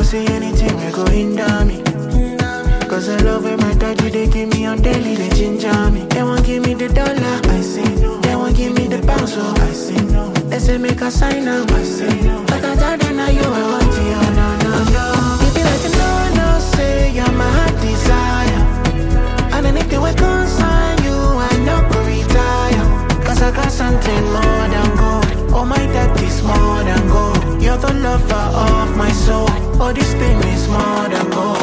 see anything we go hinder me. Cause I love when my daddy they give me on daily, they ginger me. They won't give me the dollar, I say no. They won't give me the pound, so I say no. They say make a sign up, I say no. But I tell them now you I want you, no, no, no. If you like to know, no, say you're my heart desire. And anything we consign you, I no go retire. Cause I got something more than gold. Oh my daddy's more than gold. You're the lover of my soul. Oh this thing is more than gold.